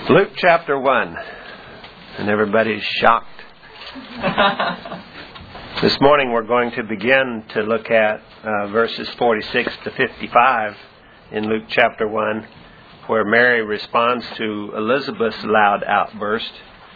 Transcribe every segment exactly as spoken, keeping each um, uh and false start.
Luke chapter one. And everybody's shocked. This morning we're going to begin to look at uh, verses forty-six to fifty-five in Luke chapter one, where Mary responds to Elizabeth's loud outburst.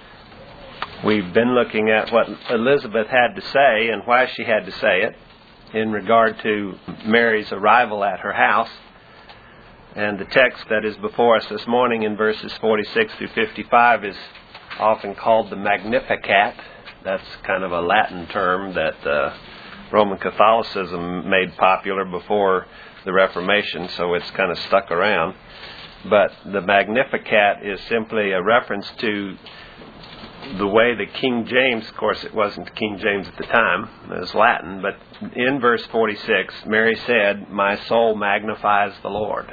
We've been looking at what Elizabeth had to say and why she had to say it in regard to Mary's arrival at her house. And the text that is before us this morning in verses forty-six through fifty-five is often called the Magnificat. That's kind of a Latin term that uh, Roman Catholicism made popular before the Reformation, so it's kind of stuck around. But the Magnificat is simply a reference to the way the King James, of course it wasn't King James at the time, it was Latin, but in verse forty-six, Mary said, "My soul magnifies the Lord."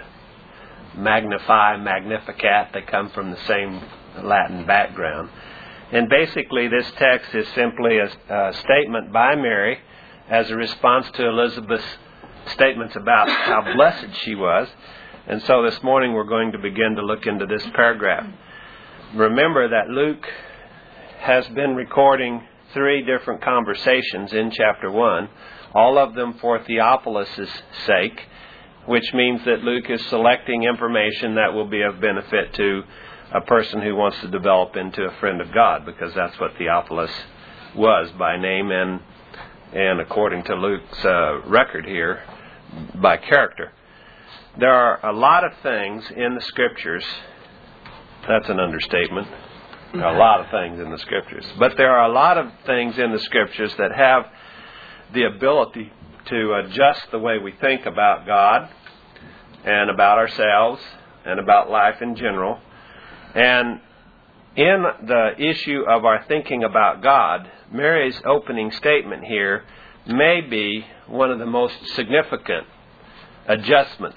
Magnify, Magnificat, they come from the same Latin background. And basically this text is simply a, a statement by Mary as a response to Elizabeth's statements about how blessed she was. And so this morning we're going to begin to look into this paragraph. Remember that Luke has been recording three different conversations in chapter one, all of them for Theophilus' sake, which means that Luke is selecting information that will be of benefit to a person who wants to develop into a friend of God, because that's what Theophilus was by name and and according to Luke's uh, record here, by character. There are a lot of things in the Scriptures, that's an understatement, there are a lot of things in the Scriptures, but there are a lot of things in the Scriptures that have the ability to adjust the way we think about God and about ourselves and about life in general. And in the issue of our thinking about God, Mary's opening statement here may be one of the most significant adjustments.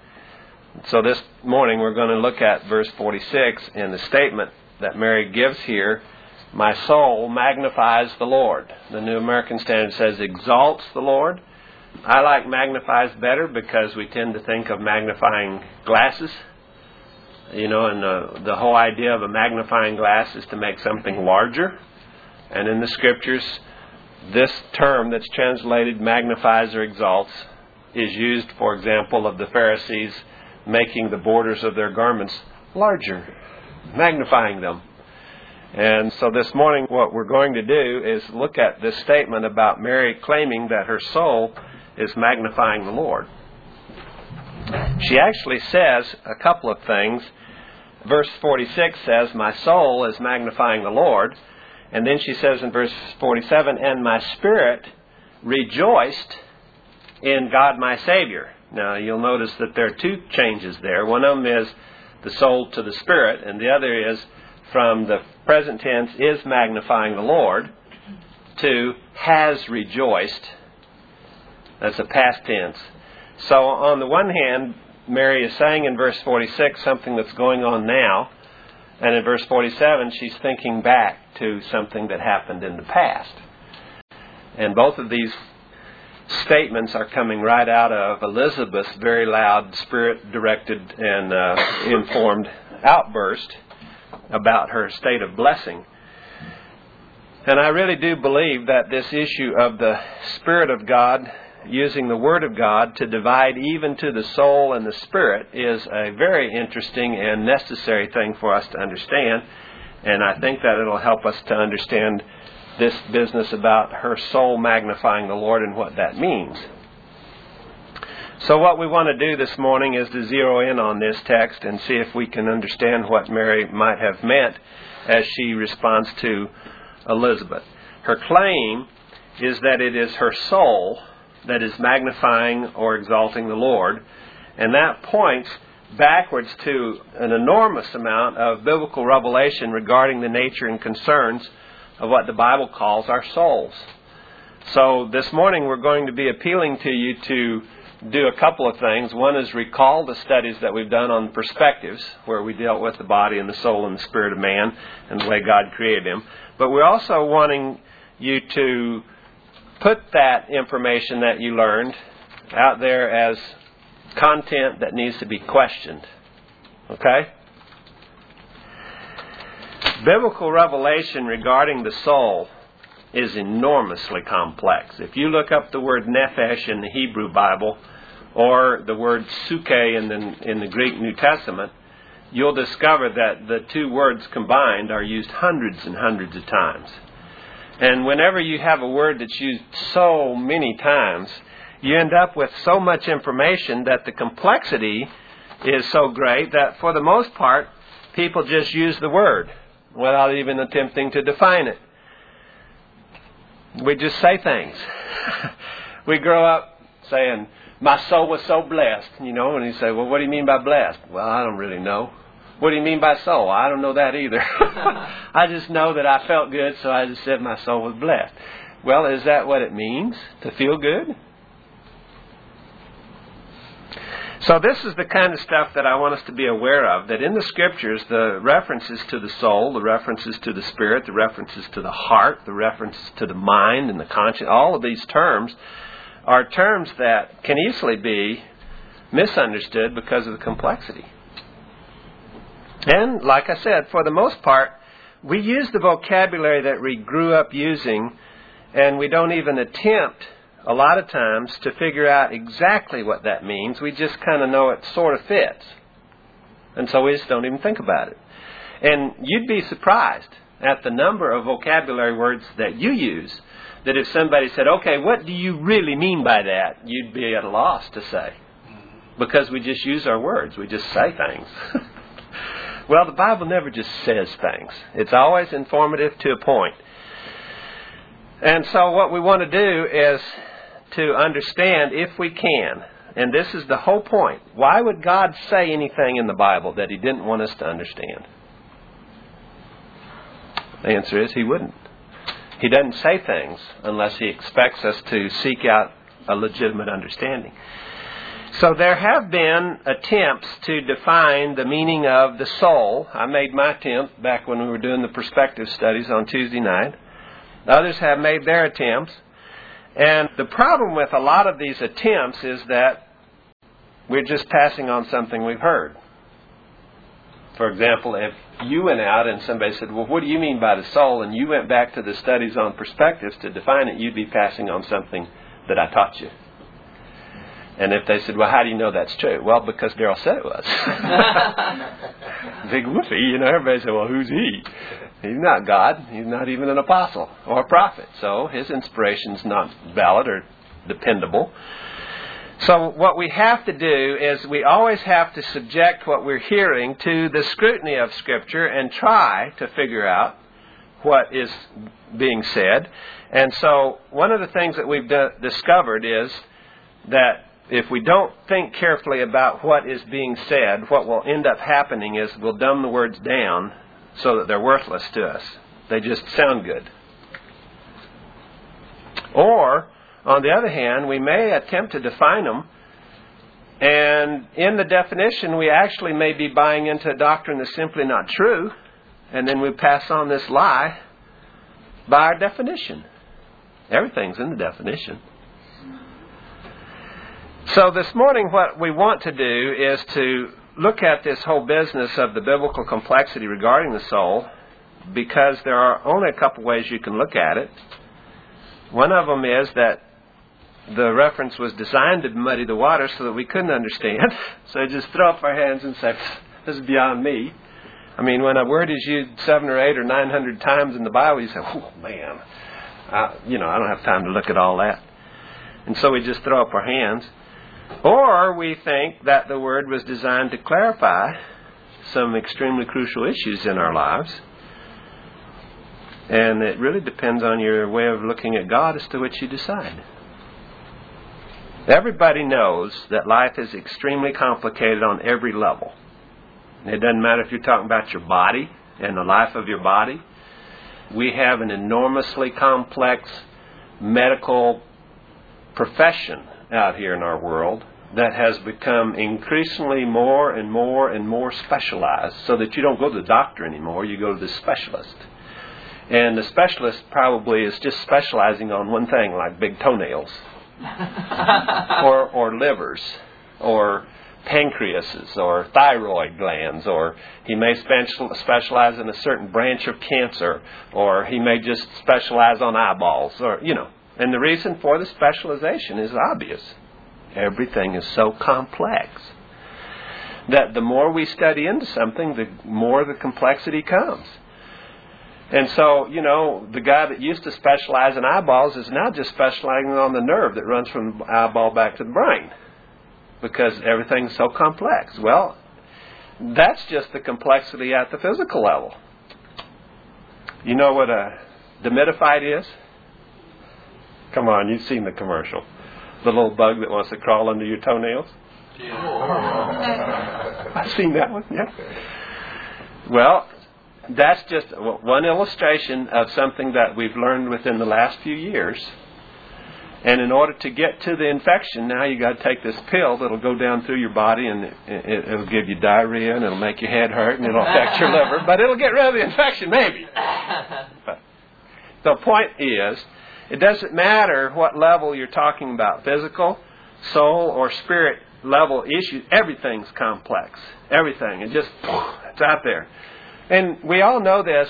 So this morning we're going to look at verse forty-six and the statement that Mary gives here, "My soul magnifies the Lord." The New American Standard says, "exalts the Lord." I like magnifies better because we tend to think of magnifying glasses. You know, and the, the whole idea of a magnifying glass is to make something larger. And in the Scriptures, this term that's translated magnifies or exalts is used, for example, of the Pharisees making the borders of their garments larger, magnifying them. And so this morning what we're going to do is look at this statement about Mary claiming that her soul is magnifying the Lord. She actually says a couple of things. Verse forty-six says, "My soul is magnifying the Lord." And then she says in verse forty-seven, "And my spirit rejoiced in God my Savior." Now you'll notice that there are two changes there. One of them is the soul to the spirit, and the other is from the present tense, "is magnifying the Lord," to "has rejoiced." That's a past tense. So on the one hand, Mary is saying in verse forty-six something that's going on now, and in verse forty-seven she's thinking back to something that happened in the past. And both of these statements are coming right out of Elizabeth's very loud, spirit-directed and uh, informed outburst about her state of blessing. And I really do believe that this issue of the Spirit of God using the Word of God to divide even to the soul and the spirit is a very interesting and necessary thing for us to understand. And I think that it'll help us to understand this business about her soul magnifying the Lord and what that means. So what we want to do this morning is to zero in on this text and see if we can understand what Mary might have meant as she responds to Elizabeth. Her claim is that it is her soul that is magnifying or exalting the Lord, and that points backwards to an enormous amount of biblical revelation regarding the nature and concerns of what the Bible calls our souls. So this morning we're going to be appealing to you to do a couple of things. One is recall the studies that we've done on perspectives, where we dealt with the body and the soul and the spirit of man and the way God created him. But we're also wanting you to put that information that you learned out there as content that needs to be questioned. Okay? Biblical revelation regarding the soul is enormously complex. If you look up the word nephesh in the Hebrew Bible or the word suke in the, in the Greek New Testament, you'll discover that the two words combined are used hundreds and hundreds of times. And whenever you have a word that's used so many times, you end up with so much information that the complexity is so great that for the most part, people just use the word without even attempting to define it. We just say things. We grow up saying, my soul was so blessed, you know, and you say, well, what do you mean by blessed? Well, I don't really know. What do you mean by soul? I don't know that either. I just know that I felt good, so I just said my soul was blessed. Well, is that what it means, to feel good? So this is the kind of stuff that I want us to be aware of, that in the Scriptures, the references to the soul, the references to the spirit, the references to the heart, the references to the mind and the conscience, all of these terms are terms that can easily be misunderstood because of the complexity. And, like I said, for the most part, we use the vocabulary that we grew up using, and we don't even attempt a lot of times to figure out exactly what that means. We just kind of know it sort of fits. And so we just don't even think about it. And you'd be surprised at the number of vocabulary words that you use, that if somebody said, okay, what do you really mean by that? You'd be at a loss to say. Because we just use our words. We just say things. Well, the Bible never just says things. It's always informative to a point. And so what we want to do is to understand, if we can, and this is the whole point, why would God say anything in the Bible that He didn't want us to understand? The answer is He wouldn't. He doesn't say things unless He expects us to seek out a legitimate understanding. So there have been attempts to define the meaning of the soul. I made my attempt back when we were doing the perspective studies on Tuesday night. Others have made their attempts. And the problem with a lot of these attempts is that we're just passing on something we've heard. For example, if you went out and somebody said, well, what do you mean by the soul? And you went back to the studies on perspectives to define it, you'd be passing on something that I taught you. And if they said, well, how do you know that's true? Well, because Daryl said it was. Big whoopee, you know, everybody said, well, who's he? He's not God. He's not even an apostle or a prophet. So his inspiration's not valid or dependable. So what we have to do is we always have to subject what we're hearing to the scrutiny of Scripture and try to figure out what is being said. And so one of the things that we've d- discovered is that if we don't think carefully about what is being said, what will end up happening is we'll dumb the words down so that they're worthless to us. They just sound good. Or, on the other hand, we may attempt to define them, and in the definition we actually may be buying into a doctrine that's simply not true, and then we pass on this lie by our definition. Everything's in the definition. So this morning what we want to do is to look at this whole business of the biblical complexity regarding the soul, because there are only a couple ways you can look at it. One of them is that the reference was designed to muddy the water so that we couldn't understand. So just throw up our hands and say, this is beyond me. I mean, when a word is used seven or eight or nine hundred times in the Bible, you say, oh man, I, you know, I don't have time to look at all that. And so we just throw up our hands. Or we think that the Word was designed to clarify some extremely crucial issues in our lives. And it really depends on your way of looking at God as to which you decide. Everybody knows that life is extremely complicated on every level. It doesn't matter if you're talking about your body and the life of your body. We have an enormously complex medical profession out here in our world that has become increasingly more and more and more specialized, so that you don't go to the doctor anymore, you go to the specialist. And the specialist probably is just specializing on one thing, like big toenails or or livers or pancreases or thyroid glands, or he may special, specialize in a certain branch of cancer, or he may just specialize on eyeballs, or, you know. And the reason for the specialization is obvious. Everything is so complex that the more we study into something, the more the complexity comes. And so, you know, the guy that used to specialize in eyeballs is now just specializing on the nerve that runs from the eyeball back to the brain, because everything's so complex. Well, that's just the complexity at the physical level. You know what a demidophyte is? Come on, you've seen the commercial. The little bug that wants to crawl under your toenails. Yeah. I've seen that one, yeah. Well, that's just one illustration of something that we've learned within the last few years. And in order to get to the infection, now you got to take this pill that'll go down through your body, and it, it'll give you diarrhea, and it'll make your head hurt, and it'll affect your liver, but it'll get rid of the infection, maybe. But the point is, it doesn't matter what level you're talking about, physical, soul, or spirit level issues. Everything's complex. Everything. It just, it's out there. And we all know this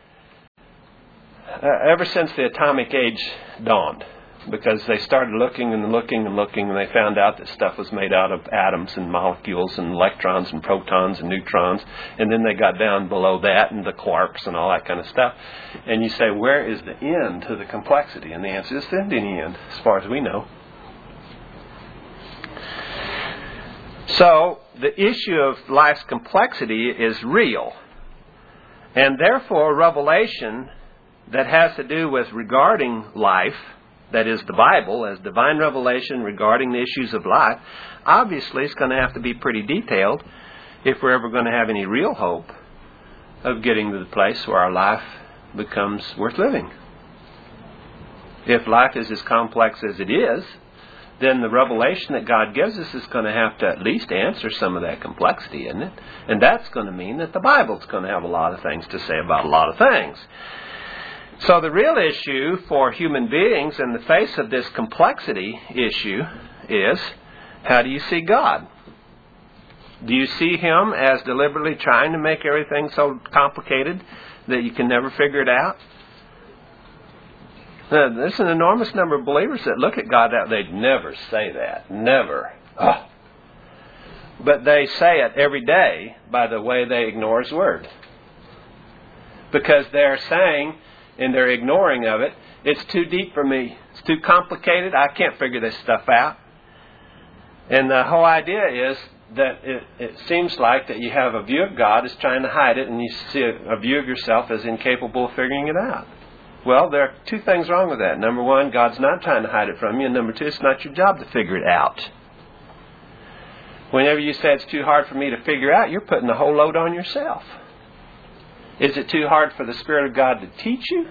uh, ever since the atomic age dawned, because they started looking and looking and looking, and they found out that stuff was made out of atoms and molecules and electrons and protons and neutrons. And then they got down below that and the quarks and all that kind of stuff. And you say, where is the end to the complexity? And the answer is, there isn't any end, as far as we know. So the issue of life's complexity is real. And therefore, revelation that has to do with regarding life, that is the Bible, as divine revelation regarding the issues of life, obviously is going to have to be pretty detailed if we're ever going to have any real hope of getting to the place where our life becomes worth living. If life is as complex as it is, then the revelation that God gives us is going to have to at least answer some of that complexity, isn't it? And that's going to mean that the Bible's going to have a lot of things to say about a lot of things. So the real issue for human beings in the face of this complexity issue is, how do you see God? Do you see Him as deliberately trying to make everything so complicated that you can never figure it out? Now, there's an enormous number of believers that look at God that they'd never say that. Never. Oh. But they say it every day by the way they ignore His Word. Because they're saying, and they're ignoring of it, it's too deep for me. It's too complicated. I can't figure this stuff out. And the whole idea is that it, it seems like that you have a view of God as trying to hide it, and you see a, a view of yourself as incapable of figuring it out. Well, there are two things wrong with that. Number one, God's not trying to hide it from you. And number two, it's not your job to figure it out. Whenever you say it's too hard for me to figure out, you're putting the whole load on yourself. Is it too hard for the Spirit of God to teach you?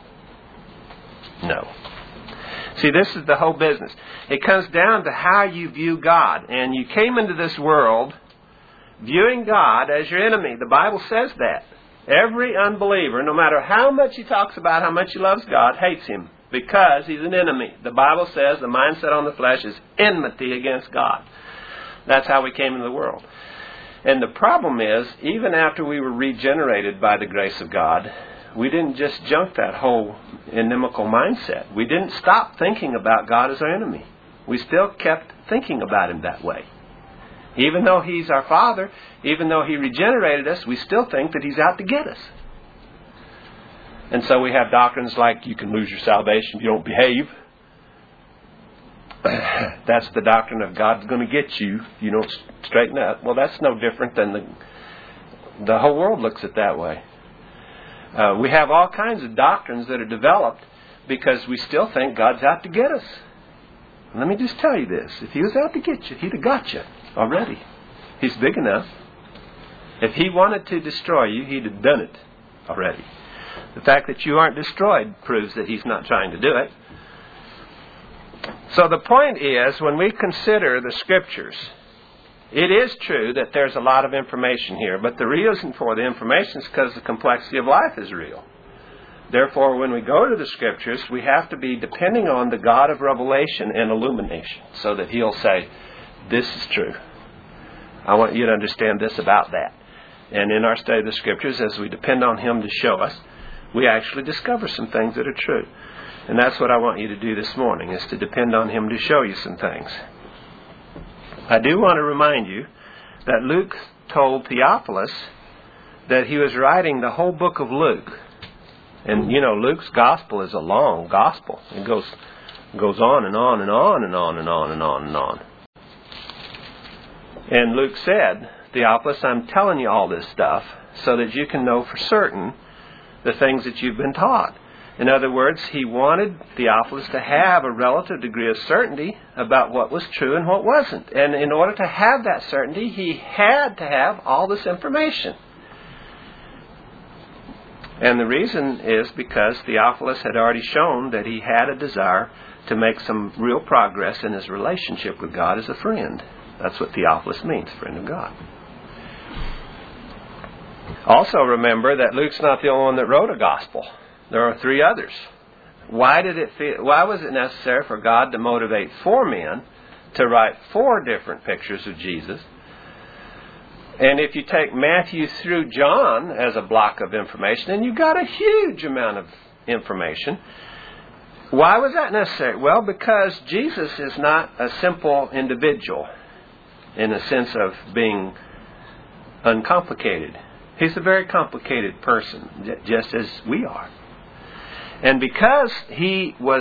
No. See, this is the whole business. It comes down to how you view God. And you came into this world viewing God as your enemy. The Bible says that. Every unbeliever, no matter how much he talks about how much he loves God, hates Him because he's an enemy. The Bible says the mindset on the flesh is enmity against God. That's how we came into the world. And the problem is, even after we were regenerated by the grace of God, we didn't just junk that whole inimical mindset. We didn't stop thinking about God as our enemy. We still kept thinking about Him that way. Even though He's our Father, even though He regenerated us, we still think that He's out to get us. And so we have doctrines like you can lose your salvation if you don't behave. That's the doctrine of God's going to get you if you don't straighten up. Well, that's no different than the, the whole world looks at it that way. Uh, we have all kinds of doctrines that are developed because we still think God's out to get us. And let me just tell you this. If He was out to get you, He'd have got you already. He's big enough. If He wanted to destroy you, He'd have done it already. The fact that you aren't destroyed proves that He's not trying to do it. So the point is, when we consider the Scriptures, it is true that there's a lot of information here, but the reason for the information is because the complexity of life is real. Therefore, when we go to the Scriptures, we have to be depending on the God of revelation and illumination, so that He'll say, this is true. I want you to understand this about that. And in our study of the Scriptures, as we depend on Him to show us, we actually discover some things that are true. And that's what I want you to do this morning, is to depend on Him to show you some things. I do want to remind you that Luke told Theophilus that he was writing the whole book of Luke. And, you know, Luke's gospel is a long gospel. It goes goes on and on and on and on and on and on and on. And Luke said, Theophilus, I'm telling you all this stuff so that you can know for certain the things that you've been taught. In other words, he wanted Theophilus to have a relative degree of certainty about what was true and what wasn't. And in order to have that certainty, he had to have all this information. And the reason is because Theophilus had already shown that he had a desire to make some real progress in his relationship with God as a friend. That's what Theophilus means, friend of God. Also remember that Luke's not the only one that wrote a gospel. There are three others. Why did it feel, why was it necessary for God to motivate four men to write four different pictures of Jesus? And if you take Matthew through John as a block of information, then you've got a huge amount of information. Why was that necessary? Well, because Jesus is not a simple individual in the sense of being uncomplicated. He's a very complicated person, just as we are. And because he was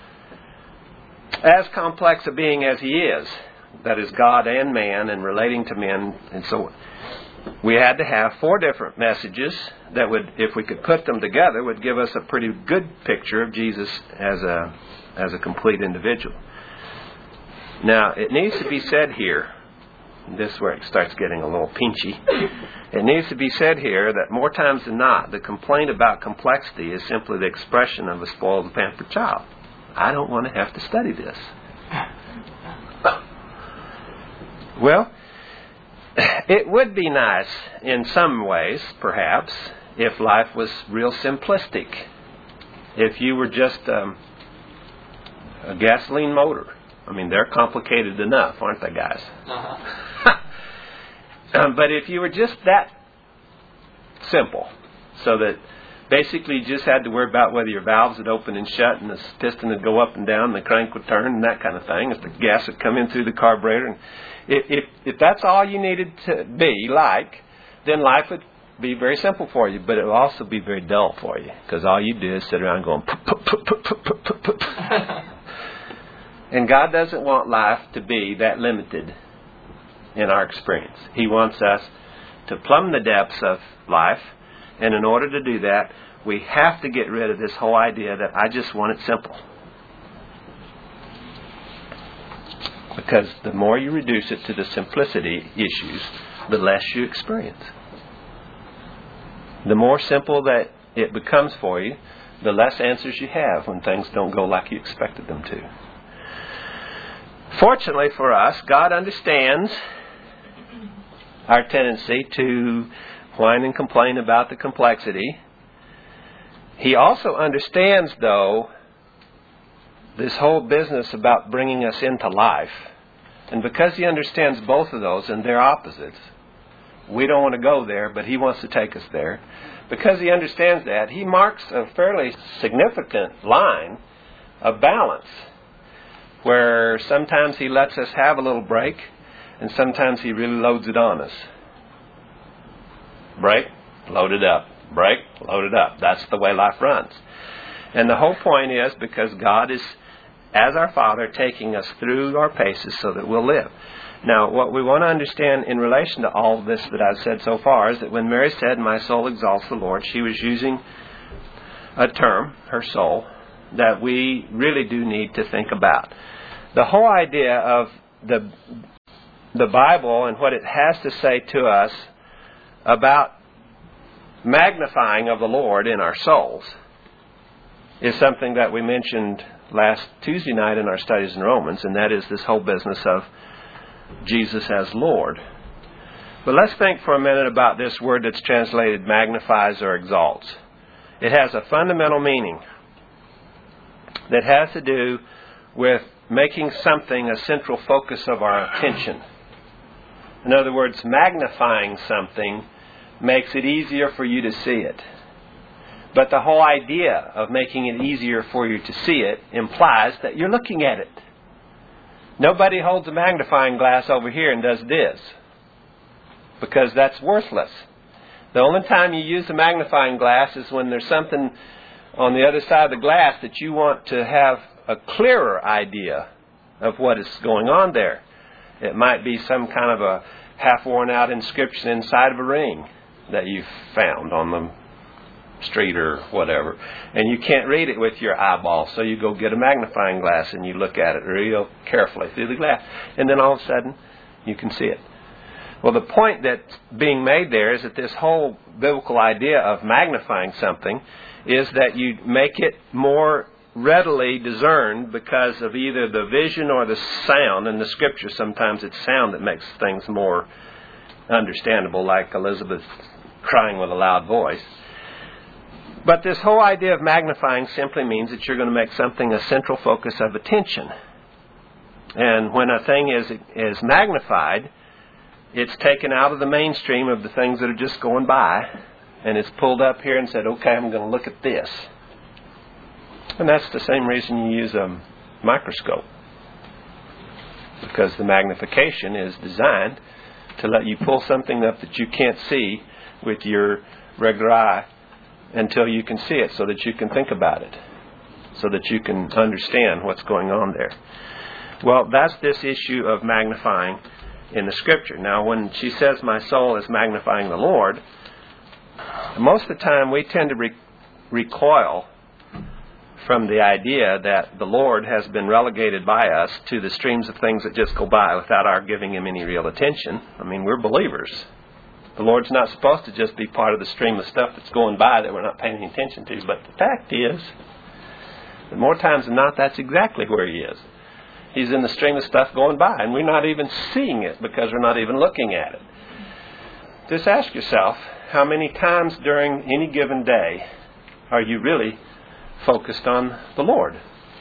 as complex a being as he is, that is God and man and relating to men, and so we had to have four different messages that would, if we could put them together, would give us a pretty good picture of Jesus as a as a complete individual. Now, it needs to be said here, this is where it starts getting a little pinchy. It needs to be said here that more times than not, the complaint about complexity is simply the expression of a spoiled and pampered child. I don't want to have to study this. Well, it would be nice in some ways, perhaps, if life was real simplistic. If you were just um, a gasoline motor. I mean, they're complicated enough, aren't they, guys? Uh-huh. um, but if you were just that simple, so that basically you just had to worry about whether your valves would open and shut and the piston would go up and down and the crank would turn and that kind of thing, if the gas would come in through the carburetor. And if, if, if that's all you needed to be like, then life would be very simple for you, but it will also be very dull for you, because all you do is sit around going pup, pup, pup, pup, pup, pup, pup, pup. And God doesn't want life to be that limited in our experience. He wants us to plumb the depths of life, and in order to do that, we have to get rid of this whole idea that I just want it simple. Because the more you reduce it to the simplicity issues, the less you experience. The more simple that it becomes for you, the less answers you have when things don't go like you expected them to. Fortunately for us, God understands our tendency to whine and complain about the complexity. He also understands, though, this whole business about bringing us into life. And because He understands both of those, and they're opposites, we don't want to go there, but He wants to take us there. Because He understands that, He marks a fairly significant line of balance, where sometimes He lets us have a little break, and sometimes He really loads it on us. Break, load it up. Break, load it up. That's the way life runs. And the whole point is because God is, as our Father, taking us through our paces so that we'll live. Now, what we want to understand in relation to all of this that I've said so far is that when Mary said, "My soul exalts the Lord," she was using a term, her soul, that we really do need to think about. The whole idea of the the Bible and what it has to say to us about magnifying of the Lord in our souls is something that we mentioned last Tuesday night in our studies in Romans, and that is this whole business of Jesus as Lord. But let's think for a minute about this word that's translated magnifies or exalts. It has a fundamental meaning that has to do with making something a central focus of our attention. In other words, magnifying something makes it easier for you to see it. But the whole idea of making it easier for you to see it implies that you're looking at it. Nobody holds a magnifying glass over here and does this, because that's worthless. The only time you use a magnifying glass is when there's something on the other side of the glass that you want to have a clearer idea of what is going on there. It might be some kind of a half-worn out inscription inside of a ring that you've found on the street or whatever, and you can't read it with your eyeball, so you go get a magnifying glass and you look at it real carefully through the glass, and then all of a sudden you can see it. Well, the point that's being made there is that this whole biblical idea of magnifying something is that you make it more readily discerned because of either the vision or the sound. In the Scripture, sometimes it's sound that makes things more understandable, like Elizabeth crying with a loud voice. But this whole idea of magnifying simply means that you're going to make something a central focus of attention. And when a thing is is magnified, it's taken out of the mainstream of the things that are just going by, and it's pulled up here and said, okay, I'm going to look at this. And that's the same reason you use a microscope, because the magnification is designed to let you pull something up that you can't see with your regular eye until you can see it, so that you can think about it, so that you can understand what's going on there. Well, that's this issue of magnifying in the Scripture. Now, when she says, my soul is magnifying the Lord, most of the time we tend to re- recoil from the idea that the Lord has been relegated by us to the streams of things that just go by without our giving Him any real attention. I mean, we're believers. The Lord's not supposed to just be part of the stream of stuff that's going by that we're not paying any attention to. But the fact is, that more times than not, that's exactly where He is. He's in the stream of stuff going by, and we're not even seeing it because we're not even looking at it. Just ask yourself, how many times during any given day are you really focused on the Lord?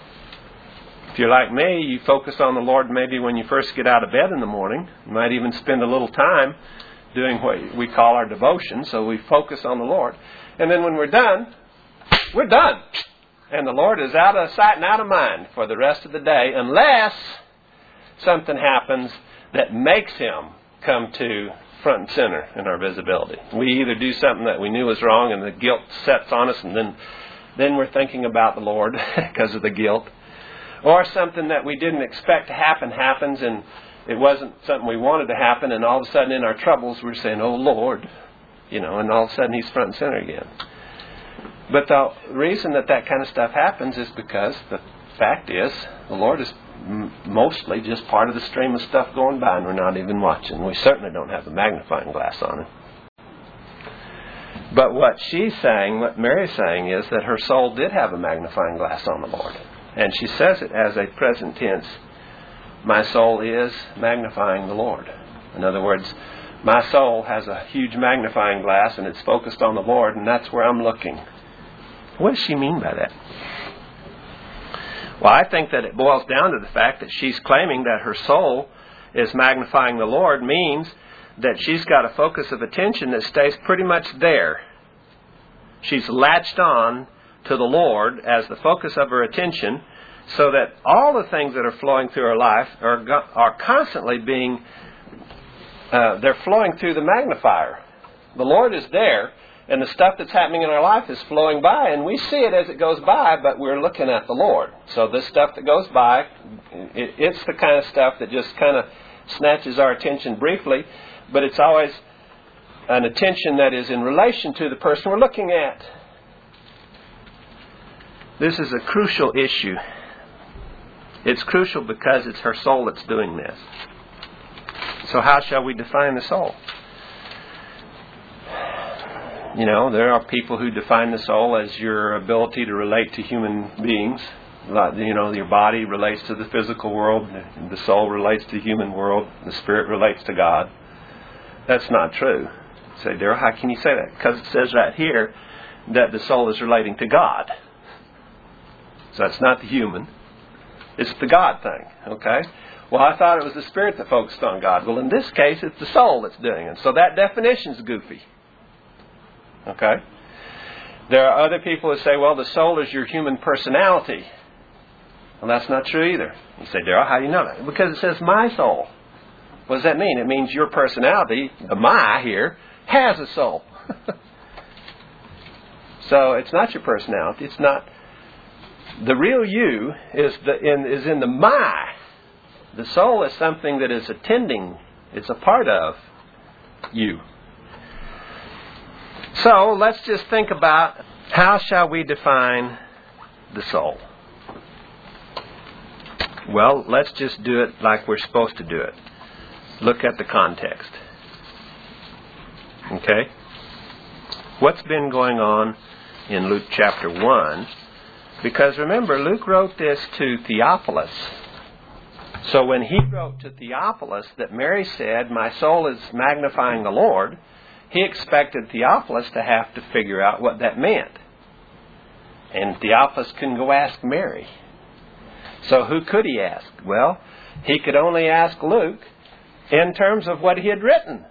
If you're like me, you focus on the Lord maybe when you first get out of bed in the morning. You might even spend a little time doing what we call our devotion, so we focus on the Lord. And then when we're done, we're done. And the Lord is out of sight and out of mind for the rest of the day, unless something happens that makes Him come to front and center in our visibility. We either do something that we knew was wrong and the guilt sets on us, and then, then we're thinking about the Lord because of the guilt. Or something that we didn't expect to happen happens, and it wasn't something we wanted to happen, and all of a sudden in our troubles we're saying, oh Lord, you know, and all of a sudden He's front and center again. But the reason that that kind of stuff happens is because the fact is the Lord is m- mostly just part of the stream of stuff going by, and we're not even watching. We certainly don't have a magnifying glass on Him. But what she's saying, what Mary's saying, is that her soul did have a magnifying glass on the Lord. And she says it as a present tense. My soul is magnifying the Lord. In other words, my soul has a huge magnifying glass and it's focused on the Lord, and that's where I'm looking. What does she mean by that? Well, I think that it boils down to the fact that she's claiming that her soul is magnifying the Lord means that she's got a focus of attention that stays pretty much there. She's latched on to the Lord as the focus of her attention, so that all the things that are flowing through her life are are constantly being, uh, they're flowing through the magnifier. The Lord is there, and the stuff that's happening in our life is flowing by, and we see it as it goes by, but we're looking at the Lord. So this stuff that goes by, it, it's the kind of stuff that just kind of snatches our attention briefly, but it's always an attention that is in relation to the person we're looking at. This is a crucial issue. It's crucial because it's her soul that's doing this. So how shall we define the soul? You know, there are people who define the soul as your ability to relate to human beings. You know, your body relates to the physical world, the soul relates to the human world, the spirit relates to God. That's not true. You say, Darrell, how can you say that? Because it says right here that the soul is relating to God. So that's not the human. It's the God thing, okay? Well, I thought it was the spirit that focused on God. Well, in this case, it's the soul that's doing it. So that definition's goofy. Okay? There are other people who say, well, the soul is your human personality. Well, that's not true either. You say, Darrell, how do you know that? Because it says my soul. What does that mean? It means your personality, the my here, has a soul. So it's not your personality. It's not. The real you is the in is in the my. The soul is something that is attending. It's a part of you. So let's just think about how shall we define the soul? Well, let's just do it like we're supposed to do it. Look at the context. Okay? What's been going on in Luke chapter one? Because remember, Luke wrote this to Theophilus. So when he wrote to Theophilus that Mary said, my soul is magnifying the Lord, he expected Theophilus to have to figure out what that meant. And Theophilus couldn't go ask Mary. So who could he ask? Well, he could only ask Luke in terms of what he had written.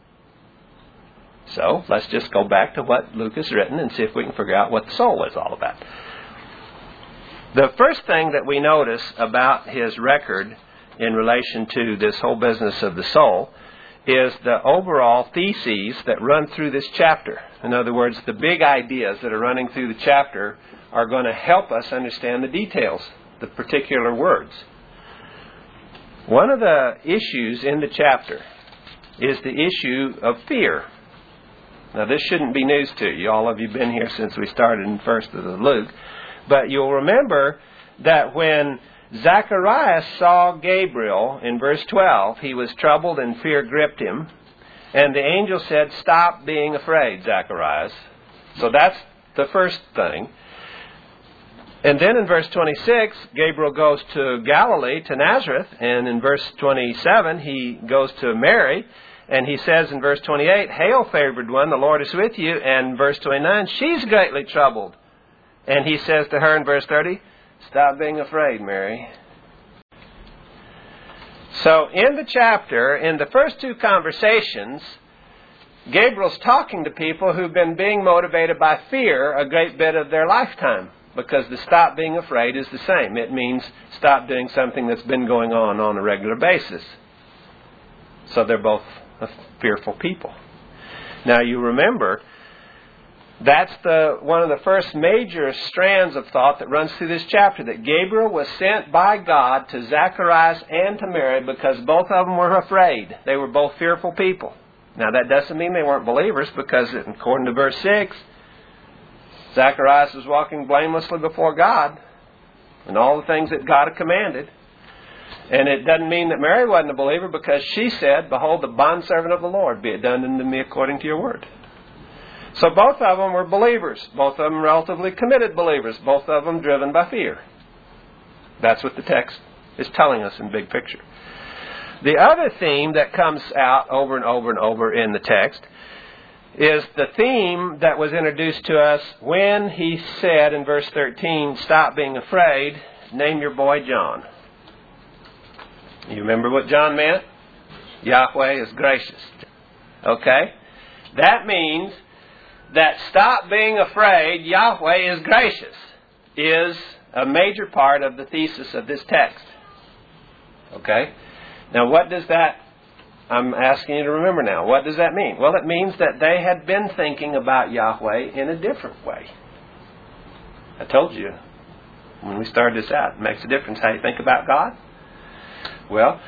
So let's just go back to what Luke has written and see if we can figure out what the soul is all about. The first thing that we notice about his record in relation to this whole business of the soul is the overall theses that run through this chapter. In other words, the big ideas that are running through the chapter are going to help us understand the details, the particular words. One of the issues in the chapter is the issue of fear. Now, this shouldn't be news to you. All of you have been here since we started in first of the Luke. But you'll remember that when Zacharias saw Gabriel in verse twelve, he was troubled and fear gripped him. And the angel said, stop being afraid, Zacharias. So that's the first thing. And then in verse twenty-six, Gabriel goes to Galilee, to Nazareth. And in verse twenty-seven, he goes to Mary. And he says in verse twenty-eight, hail, favored one, the Lord is with you. And verse twenty-nine, she's greatly troubled. And he says to her in verse thirty, stop being afraid, Mary. So in the chapter, in the first two conversations, Gabriel's talking to people who've been being motivated by fear a great bit of their lifetime. Because the stop being afraid is the same. It means stop doing something that's been going on on a regular basis. So they're both fearful people. Now you remember, that's the one of the first major strands of thought that runs through this chapter, that Gabriel was sent by God to Zacharias and to Mary because both of them were afraid. They were both fearful people. Now that doesn't mean they weren't believers, because according to verse six, Zacharias was walking blamelessly before God and all the things that God had commanded. And it doesn't mean that Mary wasn't a believer, because she said, behold, the bondservant of the Lord, be it done unto me according to your word. So both of them were believers. Both of them relatively committed believers. Both of them driven by fear. That's what the text is telling us in big picture. The other theme that comes out over and over and over in the text is the theme that was introduced to us when he said in verse thirteen, stop being afraid, name your boy John. You remember what John meant? Yahweh is gracious. Okay? That means that stop being afraid, Yahweh is gracious, is a major part of the thesis of this text. Okay? Now what does that, I'm asking you to remember now, what does that mean? Well, it means that they had been thinking about Yahweh in a different way. I told you when we started this out, it makes a difference how you think about God. Well,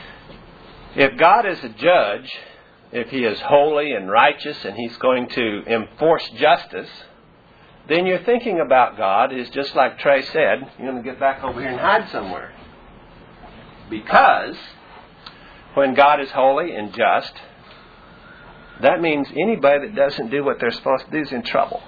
if God is a judge, if He is holy and righteous and He's going to enforce justice, then your thinking about God is just like Trey said, you're going to get back over here and hide somewhere. Because when God is holy and just, that means anybody that doesn't do what they're supposed to do is in trouble.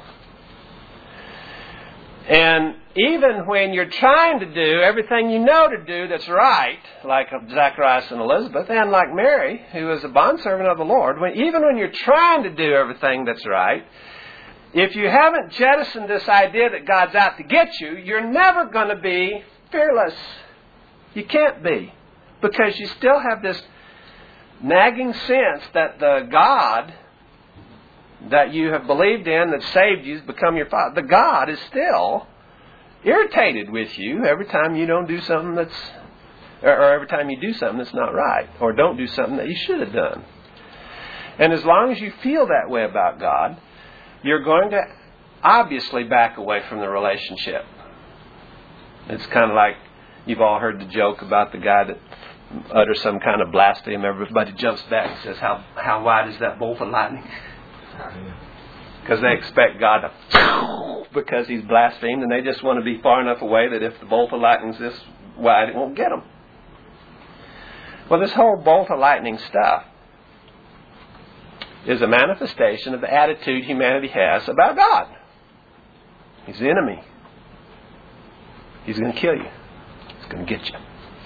And even when you're trying to do everything you know to do that's right, like Zacharias and Elizabeth, and like Mary, who is a bondservant of the Lord, when, even when you're trying to do everything that's right, if you haven't jettisoned this idea that God's out to get you, you're never going to be fearless. You can't be. Because you still have this nagging sense that the God that you have believed in, that saved you, has become your Father. The God is still irritated with you every time you don't do something that's, or every time you do something that's not right, or don't do something that you should have done. And as long as you feel that way about God, you're going to obviously back away from the relationship. It's kind of like, you've all heard the joke about the guy that utters some kind of blasphemy. Everybody jumps back and says, how how wide is that bolt of lightning? Because they expect God to, because he's blasphemed, and they just want to be far enough away that if the bolt of lightning's this wide, it won't get them. Well, this whole bolt of lightning stuff is a manifestation of the attitude humanity has about God. He's the enemy. He's going to kill you. He's going to get you.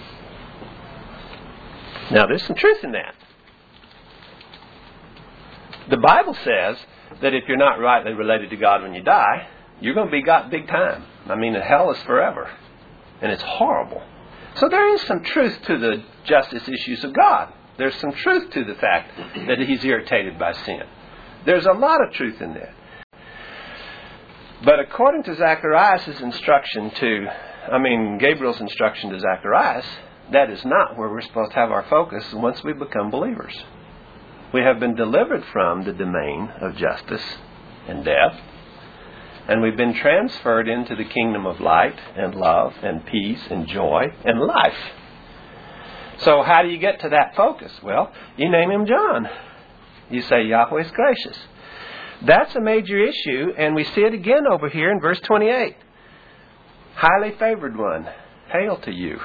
Now, there's some truth in that. The Bible says that if you're not rightly related to God when you die, you're going to be got big time. I mean, hell is forever. And it's horrible. So there is some truth to the justice issues of God. There's some truth to the fact that he's irritated by sin. There's a lot of truth in that. But according to Zacharias' instruction to, I mean, Gabriel's instruction to Zacharias, that is not where we're supposed to have our focus once we become believers. We have been delivered from the domain of justice and death, and we've been transferred into the kingdom of light and love and peace and joy and life. So how do you get to that focus? Well, you name him John. You say, Yahweh's gracious. That's a major issue, and we see it again over here in verse twenty-eight. Highly favored one, hail to you.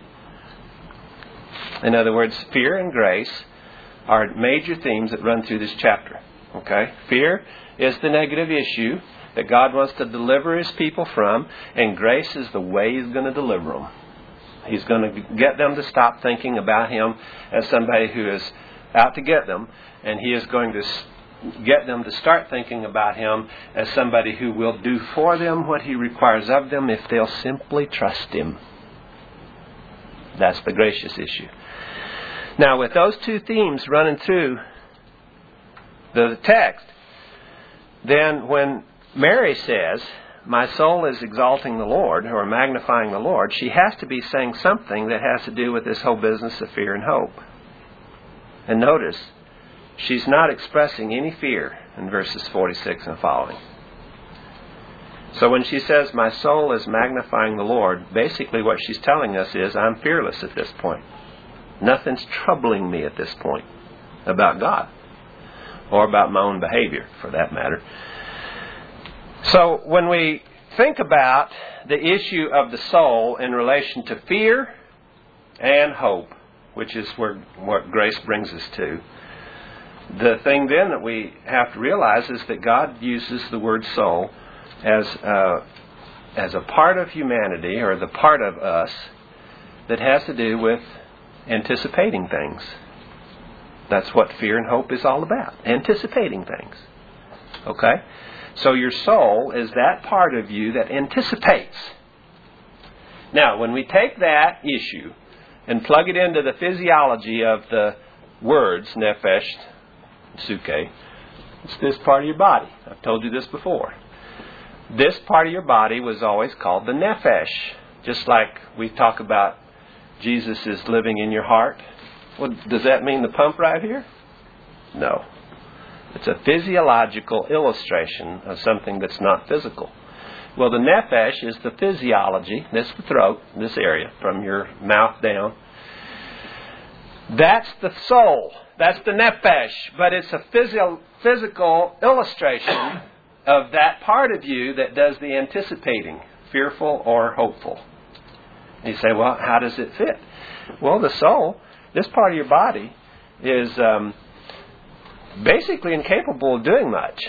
In other words, fear and grace are major themes that run through this chapter. Okay? Fear is the negative issue that God wants to deliver his people from, and grace is the way he's going to deliver them. He's going to get them to stop thinking about him as somebody who is out to get them, and he is going to get them to start thinking about him as somebody who will do for them what he requires of them if they'll simply trust him. That's the gracious issue. Now, with those two themes running through the text, then when Mary says, my soul is exalting the Lord, or magnifying the Lord, she has to be saying something that has to do with this whole business of fear and hope. And notice, she's not expressing any fear in verses forty-six and following. So when she says, my soul is magnifying the Lord, basically what she's telling us is, I'm fearless at this point. Nothing's troubling me at this point about God, or about my own behavior, for that matter. So when we think about the issue of the soul in relation to fear and hope, which is where what grace brings us to, the thing then that we have to realize is that God uses the word soul as a, as a part of humanity, or the part of us that has to do with anticipating things. That's what fear and hope is all about. Anticipating things. Okay? So your soul is that part of you that anticipates. Now, when we take that issue and plug it into the physiology of the words, nephesh, suke, it's this part of your body. I've told you this before. This part of your body was always called the nephesh. Just like we talk about Jesus is living in your heart. Well, does that mean the pump right here? No. It's a physiological illustration of something that's not physical. Well, the nephesh is the physiology. That's the throat, this area, from your mouth down. That's the soul. That's the nephesh. But it's a physio- physical illustration of that part of you that does the anticipating, fearful or hopeful. And you say, well, how does it fit? Well, the soul, this part of your body, is um, basically incapable of doing much.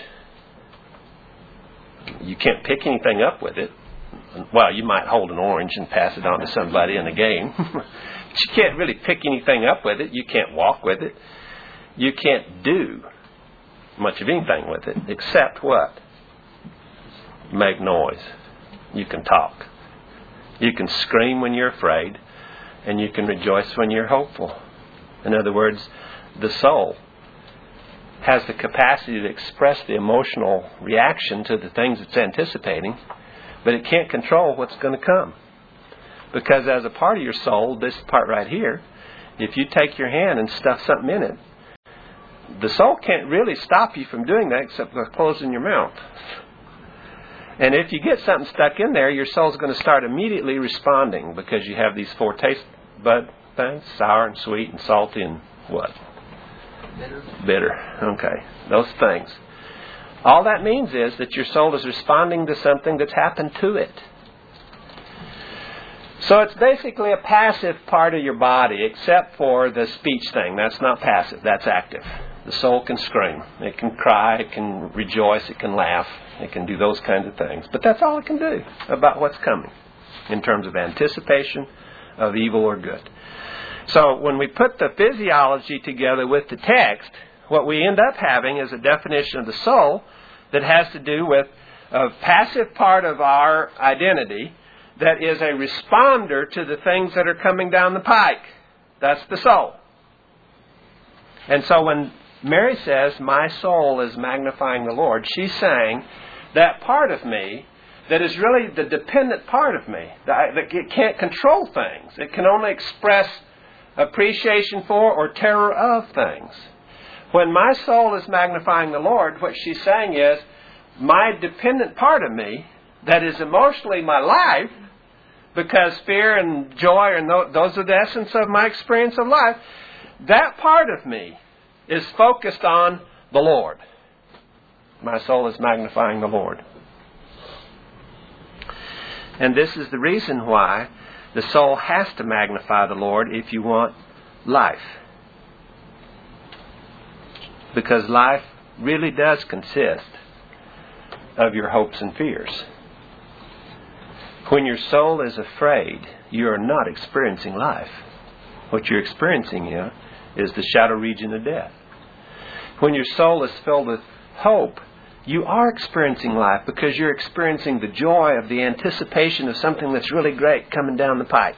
You can't pick anything up with it. Well, you might hold an orange and pass it on to somebody in a game. But you can't really pick anything up with it. You can't walk with it. You can't do much of anything with it, except what? Make noise. You can talk. You can scream when you're afraid. and you can rejoice when you're hopeful. In other words, the soul has the capacity to express the emotional reaction to the things it's anticipating, but it can't control what's going to come. Because as a part of your soul, this part right here, if you take your hand and stuff something in it, the soul can't really stop you from doing that except by closing your mouth. And if you get something stuck in there, your soul's going to start immediately responding because you have these four taste bud things, sour and sweet and salty and what? Bitter. Bitter. Okay. Those things. All that means is that your soul is responding to something that's happened to it. So it's basically a passive part of your body, except for the speech thing. That's not passive. That's active. The soul can scream. It can cry. It can rejoice. It can laugh. It can do those kinds of things. But that's all it can do about what's coming in terms of anticipation of evil or good. So when we put the physiology together with the text, what we end up having is a definition of the soul that has to do with a passive part of our identity that is a responder to the things that are coming down the pike. That's the soul. And so when Mary says, my soul is magnifying the Lord, she's saying that part of me that is really the dependent part of me, that it can't control things. It can only express appreciation for or terror of things. When my soul is magnifying the Lord, what she's saying is, my dependent part of me, that is emotionally my life, because fear and joy, and those are the essence of my experience of life, that part of me is focused on the Lord. My soul is magnifying the Lord. And this is the reason why the soul has to magnify the Lord if you want life. Because life really does consist of your hopes and fears. When your soul is afraid, you are not experiencing life. What you're experiencing here is the shadow region of death. When your soul is filled with hope, you are experiencing life because you're experiencing the joy of the anticipation of something that's really great coming down the pike.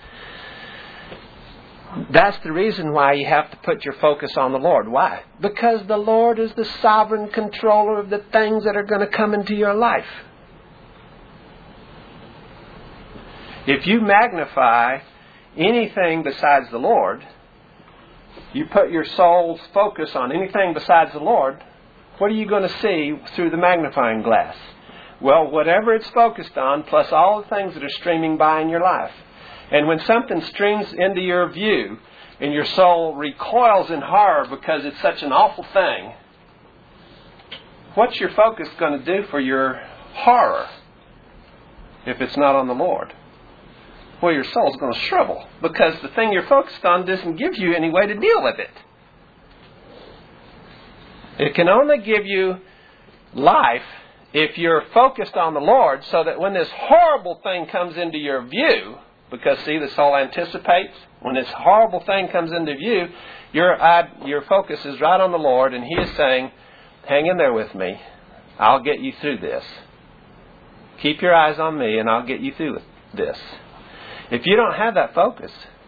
That's the reason why you have to put your focus on the Lord. Why? Because the Lord is the sovereign controller of the things that are going to come into your life. If you magnify anything besides the Lord, you put your soul's focus on anything besides the Lord, what are you going to see through the magnifying glass? Well, whatever it's focused on, plus all the things that are streaming by in your life. And when something streams into your view, and your soul recoils in horror because it's such an awful thing, what's your focus going to do for your horror if it's not on the Lord? Well, your soul's going to shrivel because the thing you're focused on doesn't give you any way to deal with it. It can only give you life if you're focused on the Lord, so that when this horrible thing comes into your view, because see, the soul anticipates, when this horrible thing comes into view, your your focus is right on the Lord, and He is saying, hang in there with me. I'll get you through this. Keep your eyes on me, and I'll get you through this. If you don't have that focus,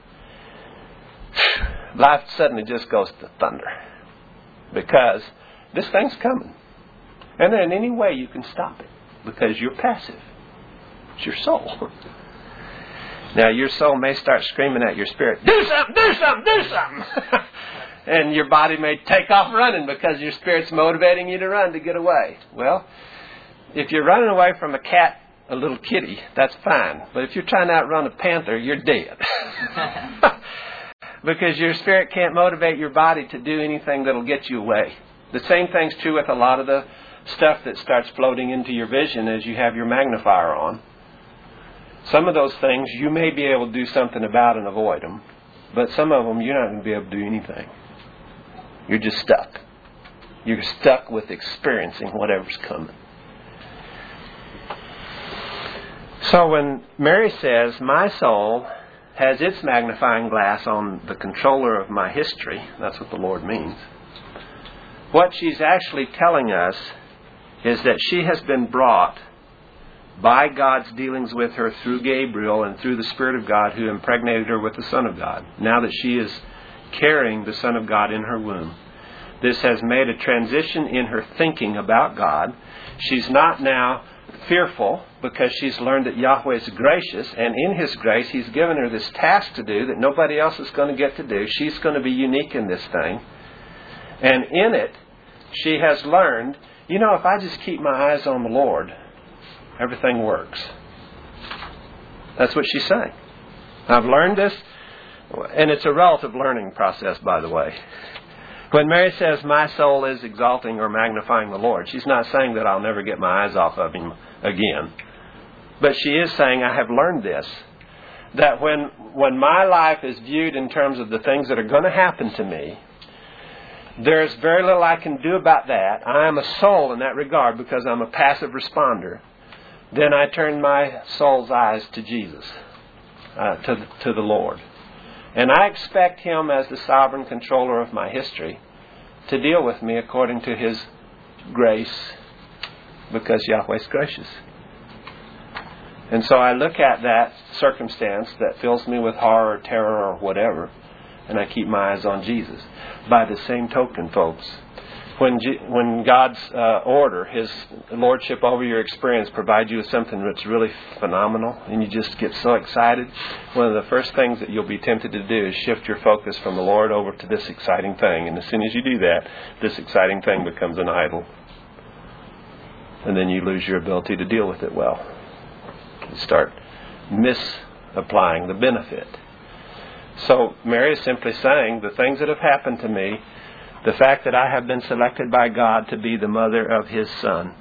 life suddenly just goes to thunder. Because this thing's coming. And there ain't any way you can stop it. Because you're passive. It's your soul. Now, your soul may start screaming at your spirit, do something, do something, do something. And your body may take off running because your spirit's motivating you to run to get away. Well, if you're running away from a cat, a little kitty, that's fine. But if you're trying to outrun a panther, you're dead. Because your spirit can't motivate your body to do anything that'll get you away. The same thing's true with a lot of the stuff that starts floating into your vision as you have your magnifier on. Some of those things you may be able to do something about and avoid them. But some of them you're not going to be able to do anything. You're just stuck. You're stuck with experiencing whatever's coming. So when Mary says, my soul has its magnifying glass on the controller of my history, that's what the Lord means, what she's actually telling us is that she has been brought by God's dealings with her through Gabriel and through the Spirit of God who impregnated her with the Son of God. Now that she is carrying the Son of God in her womb, this has made a transition in her thinking about God. She's not now fearful because she's learned that Yahweh is gracious, and in His grace He's given her this task to do that nobody else is going to get to do. She's going to be unique in this thing. And in it, she has learned, you know, if I just keep my eyes on the Lord, everything works. That's what she's saying. I've learned this, and it's a relative learning process, by the way. When Mary says, my soul is exalting or magnifying the Lord, she's not saying that I'll never get my eyes off of Him again. But she is saying, I have learned this, that when, when my life is viewed in terms of the things that are going to happen to me, there's very little I can do about that. I am a soul in that regard because I'm a passive responder. Then I turn my soul's eyes to Jesus, uh, to, the, to the Lord. And I expect Him as the sovereign controller of my history to deal with me according to His grace, because Yahweh is gracious. And so I look at that circumstance that fills me with horror, terror, or whatever, and I keep my eyes on Jesus. By the same token, folks, when G- when God's uh, order, His lordship over your experience, provides you with something that's really phenomenal, and you just get so excited, one of the first things that you'll be tempted to do is shift your focus from the Lord over to this exciting thing. And as soon as you do that, this exciting thing becomes an idol. And then you lose your ability to deal with it well. You start misapplying the benefit. So Mary is simply saying, the things that have happened to me, the fact that I have been selected by God to be the mother of His Son,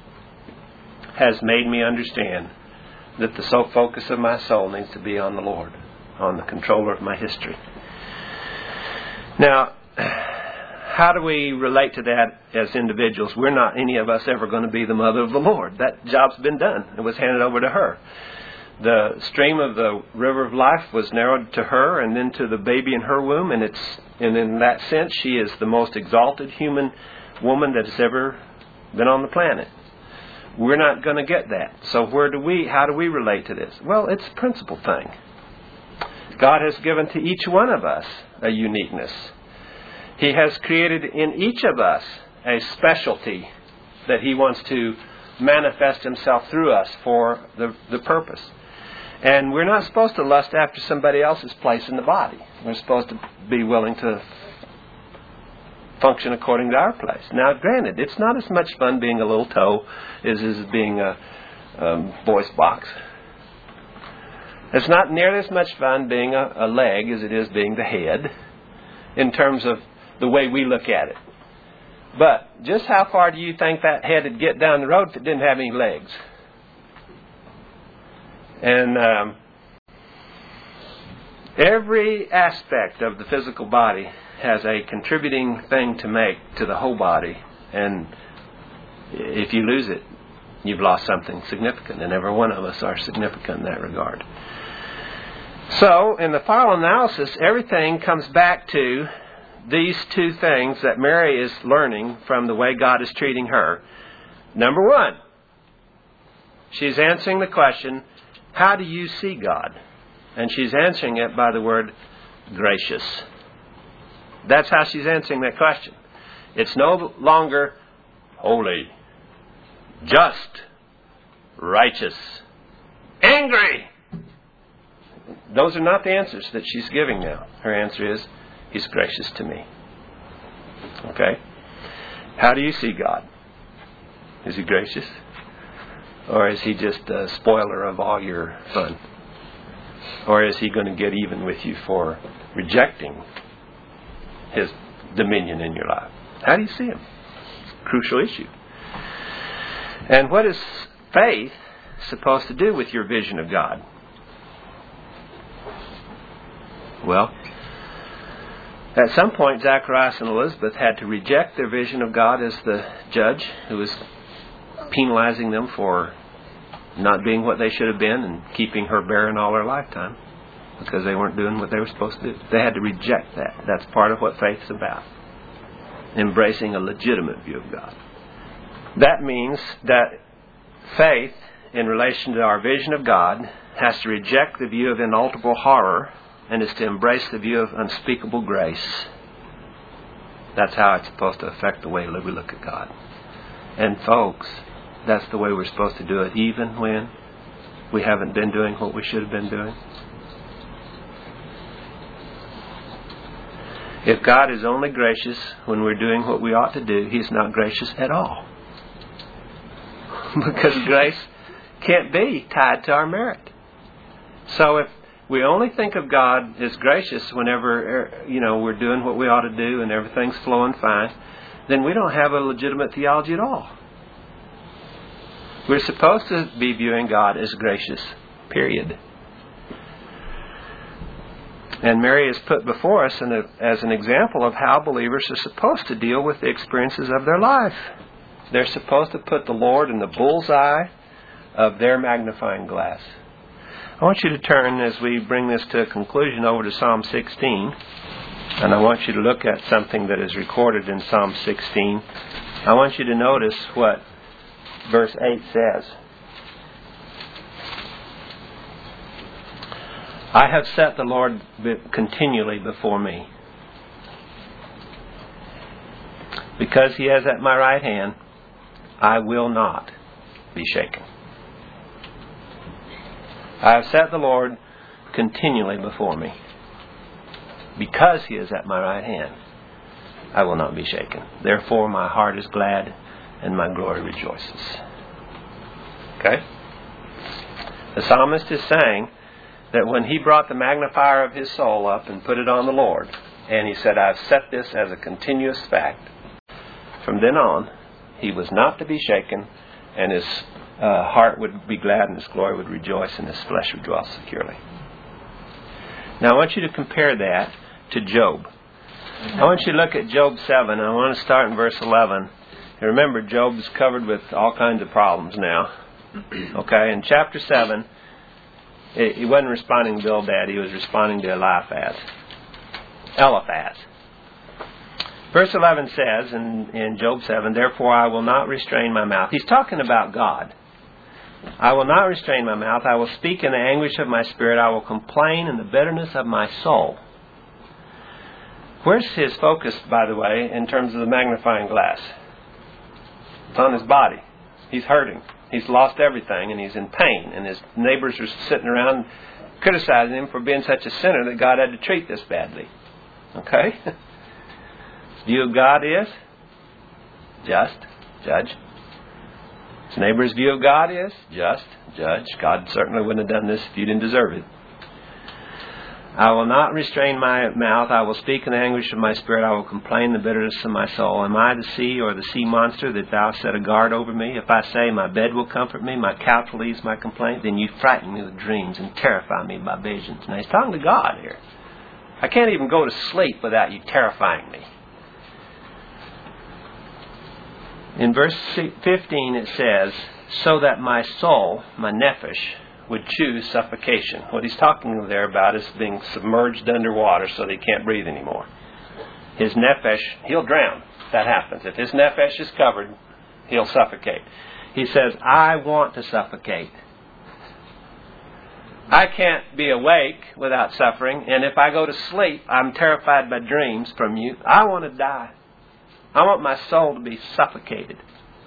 has made me understand that the sole focus of my soul needs to be on the Lord, on the controller of my history. Now, how do we relate to that as individuals? We're not, any of us, ever going to be the mother of the Lord. That job's been done. It was handed over to her. The stream of the river of life was narrowed to her and then to the baby in her womb, and it's and in that sense she is the most exalted human woman that has ever been on the planet. We're not going to get that. So where do we how do we relate to this? Well, it's a principle thing. God has given to each one of us a uniqueness. He has created in each of us a specialty that He wants to manifest Himself through us for the, the purpose. And we're not supposed to lust after somebody else's place in the body. We're supposed to be willing to function according to our place. Now, granted, it's not as much fun being a little toe as is being a um, voice box. It's not nearly as much fun being a, a leg as it is being the head in terms of the way we look at it. But just how far do you think that head would get down the road if it didn't have any legs? And um, every aspect of the physical body has a contributing thing to make to the whole body. And if you lose it, you've lost something significant. And every one of us are significant in that regard. So, in the final analysis, everything comes back to these two things that Mary is learning from the way God is treating her. Number one, she's answering the question, how do you see God? And she's answering it by the word gracious. That's how she's answering that question. It's no longer holy, just, righteous, angry. Those are not the answers that she's giving now. Her answer is, He's gracious to me. Okay? How do you see God? Is He gracious? Or is He just a spoiler of all your fun? Or is He going to get even with you for rejecting His dominion in your life? How do you see Him? It's a crucial issue. And what is faith supposed to do with your vision of God? Well, at some point, Zacharias and Elizabeth had to reject their vision of God as the judge who was penalizing them for not being what they should have been and keeping her barren all her lifetime because they weren't doing what they were supposed to do. They had to reject that. That's part of what faith is about. Embracing a legitimate view of God. That means that faith in relation to our vision of God, has to reject the view of inalterable horror and is to embrace the view of unspeakable grace. That's how it's supposed to affect the way we look at God. And folks, that's the way we're supposed to do it, even when we haven't been doing what we should have been doing. If God is only gracious when we're doing what we ought to do, He's not gracious at all. Because grace can't be tied to our merit. So if we only think of God as gracious whenever, you know, we're doing what we ought to do and everything's flowing fine, then we don't have a legitimate theology at all. We're supposed to be viewing God as gracious, period. And Mary is put before us in a, as an example of how believers are supposed to deal with the experiences of their life. They're supposed to put the Lord in the bullseye of their magnifying glass. I want you to turn, as we bring this to a conclusion, over to Psalm sixteen. And I want you to look at something that is recorded in Psalm sixteen. I want you to notice what verse eight says. I have set the Lord continually before me. Because He is at my right hand, I will not be shaken. I have set the Lord continually before me. Because He is at my right hand, I will not be shaken. Therefore my heart is glad and my glory rejoices. Okay? The psalmist is saying that when he brought the magnifier of his soul up and put it on the Lord, and he said, I've set this as a continuous fact, from then on, he was not to be shaken, and his uh, heart would be glad and his glory would rejoice, and his flesh would dwell securely. Now I want you to compare that to Job. I want you to look at Job seven, and I want to start in verse eleven. And remember, Job's covered with all kinds of problems now. Okay, in chapter seven, he wasn't responding to Bildad, he was responding to Eliphaz. Eliphaz. Verse eleven says in, in Job seven, therefore I will not restrain my mouth. He's talking about God. I will not restrain my mouth. I will speak in the anguish of my spirit. I will complain in the bitterness of my soul. Where's his focus, by the way, in terms of the magnifying glass? It's on his body. He's hurting. He's lost everything, and he's in pain. And his neighbors are sitting around criticizing him for being such a sinner that God had to treat this badly. Okay? His view of God is just, judge. His neighbor's view of God is just, judge. God certainly wouldn't have done this if you didn't deserve it. I will not restrain my mouth. I will speak in the anguish of my spirit. I will complain the bitterness of my soul. Am I the sea or the sea monster that thou set a guard over me? If I say, my bed will comfort me, my couch will ease my complaint, then you frighten me with dreams and terrify me by visions. Now he's talking to God here. I can't even go to sleep without you terrifying me. In verse fifteen it says, so that my soul, my nephesh, would choose suffocation. What he's talking there about is being submerged underwater so that he can't breathe anymore. His nephesh, he'll drown. That happens. If his nephesh is covered, he'll suffocate. He says, I want to suffocate. I can't be awake without suffering, and if I go to sleep, I'm terrified by dreams from you. I want to die. I want my soul to be suffocated.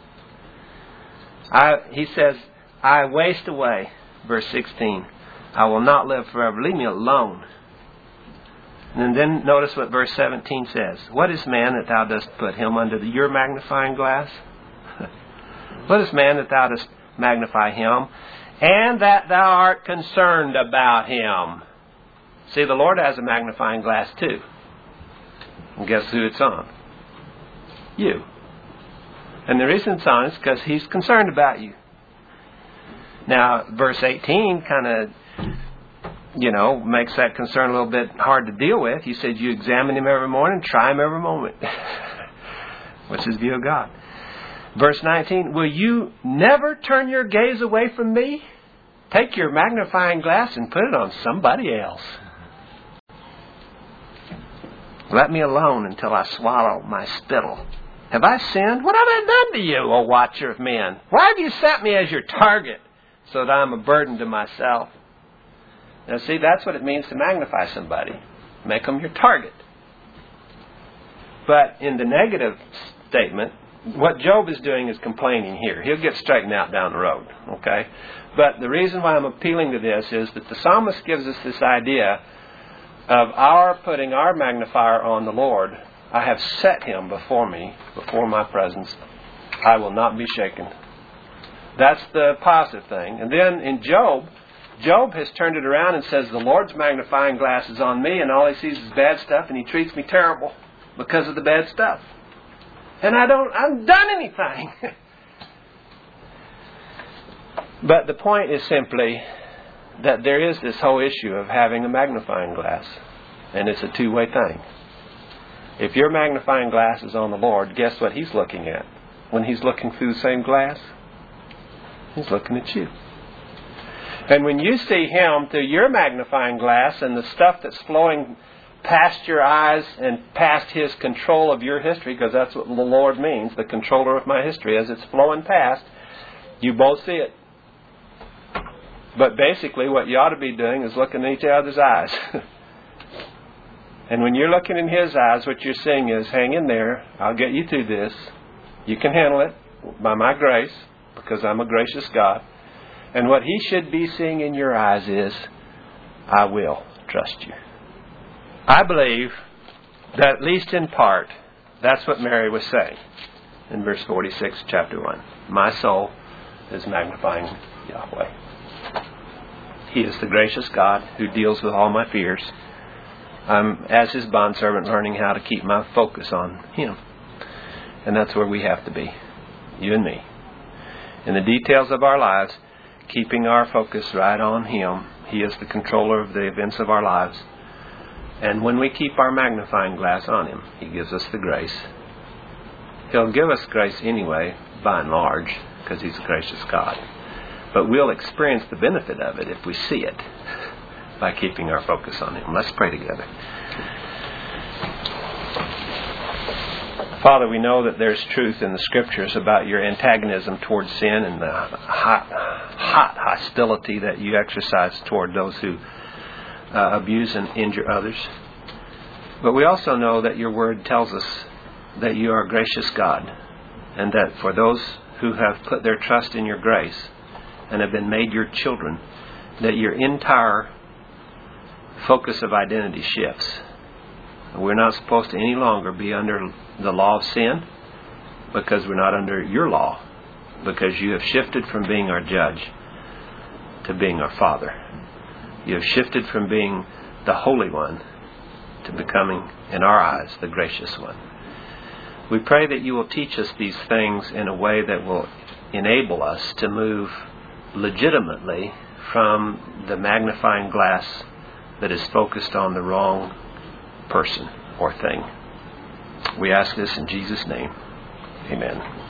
I, he says, I waste away. Verse sixteen, I will not live forever. Leave me alone. And then notice what verse seventeen says. What is man that thou dost put him under the, your magnifying glass? What is man that thou dost magnify him? And that thou art concerned about him. See, the Lord has a magnifying glass too. And guess who it's on? You. And the reason it's on is because He's concerned about you. Now, verse eighteen kind of, you know, makes that concern a little bit hard to deal with. He said you examine Him every morning, try Him every moment. What's His view of God? Verse nineteen, will you never turn your gaze away from me? Take your magnifying glass and put it on somebody else. Let me alone until I swallow my spittle. Have I sinned? What have I done to you, O watcher of men? Why have you set me as your target? so that I'm a burden to myself. Now see, that's what it means to magnify somebody. Make them your target. But in the negative statement, what Job is doing is complaining here. He'll get straightened out down the road. Okay? But the reason why I'm appealing to this is that the psalmist gives us this idea of our putting our magnifier on the Lord. I have set him before me, before my presence. I will not be shaken. That's the positive thing. And then in Job, Job has turned it around and says, the Lord's magnifying glass is on me, and all he sees is bad stuff, and he treats me terrible because of the bad stuff. And I don't, I haven't done anything. But the point is simply that there is this whole issue of having a magnifying glass. And it's a two-way thing. If your magnifying glass is on the Lord, guess what He's looking at? When He's looking through the same glass, He's looking at you. And when you see Him through your magnifying glass and the stuff that's flowing past your eyes and past His control of your history, because that's what the Lord means, the controller of my history, as it's flowing past, you both see it. But basically what you ought to be doing is looking in each other's eyes. And when you're looking in His eyes, what you're seeing is, hang in there, I'll get you through this. You can handle it by my grace, because I'm a gracious God. And what He should be seeing in your eyes is, I will trust you. I believe that at least in part, that's what Mary was saying in verse forty-six, chapter one. My soul is magnifying Yahweh. He is the gracious God who deals with all my fears. I'm, as His bondservant, learning how to keep my focus on Him. And that's where we have to be, you and me. In the details of our lives, keeping our focus right on Him. He is the controller of the events of our lives. And when we keep our magnifying glass on Him, He gives us the grace. He'll give us grace anyway, by and large, because He's a gracious God. But we'll experience the benefit of it if we see it by keeping our focus on Him. Let's pray together. Father, we know that there's truth in the Scriptures about your antagonism towards sin and the hot, hot hostility that you exercise toward those who uh, abuse and injure others. But we also know that your Word tells us that you are a gracious God, and that for those who have put their trust in your grace and have been made your children, that your entire focus of identity shifts. We're not supposed to any longer be under the law of sin, because we're not under your law, because you have shifted from being our judge to being our Father. You have shifted from being the Holy One to becoming, in our eyes, the Gracious One. We pray that you will teach us these things in a way that will enable us to move legitimately from the magnifying glass that is focused on the wrong person or thing. We ask this in Jesus' name. Amen.